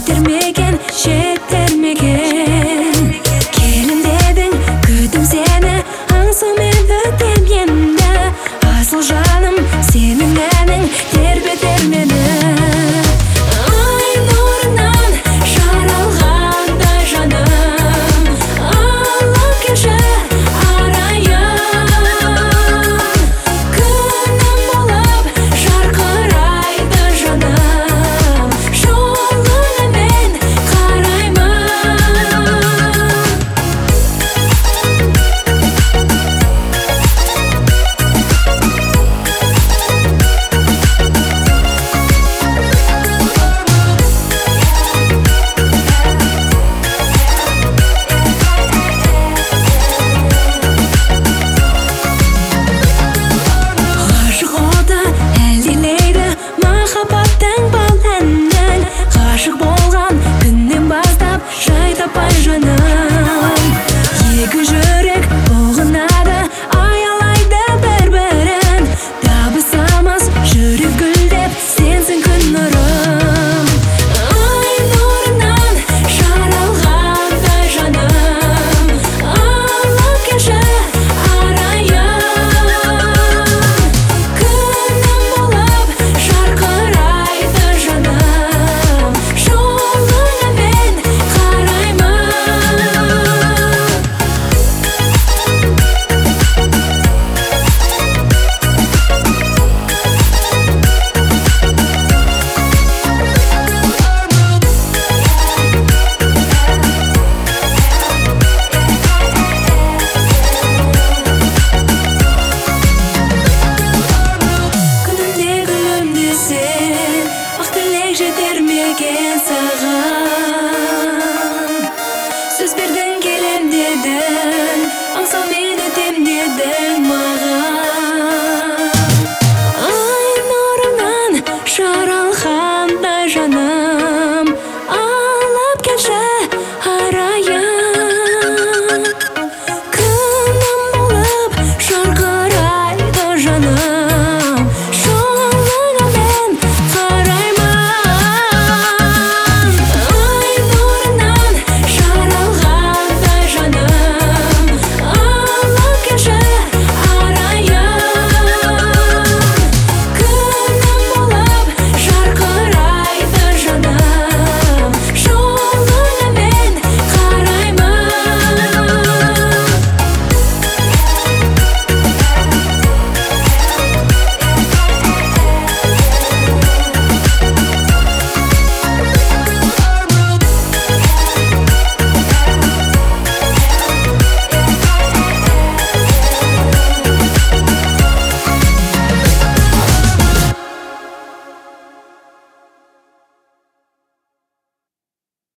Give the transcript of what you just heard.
Yetirmegen, yetermegen. Kelim dedin, kütüm seni, ansın men ötem yende. Asıl canım senin denin, terbeter meni. Ay nurundan şaralganda canım, alıp kelşe arayan. Күнім болып жарқырайды жаным, жолыңа мен қараймын. Ғашық оты әлдилейді махаббаттың баланнан. Ғашық болған күннен бастап жай таппай жаным. Екі жүрек ұғынады, аялайды бір-бірін. Табысамыз жүрек гүлдеп, сенсің күн нұрым. Ай нұрынан жаралғандай жаным, алып келші арайын. Күнім болып жарқырайды жаным, жолыңа мен қараймын. Күнімде гүлімде сен, ақ тілек жетермеген саған. Сөз бердің келем дедің, аңсау мен өтем дедің.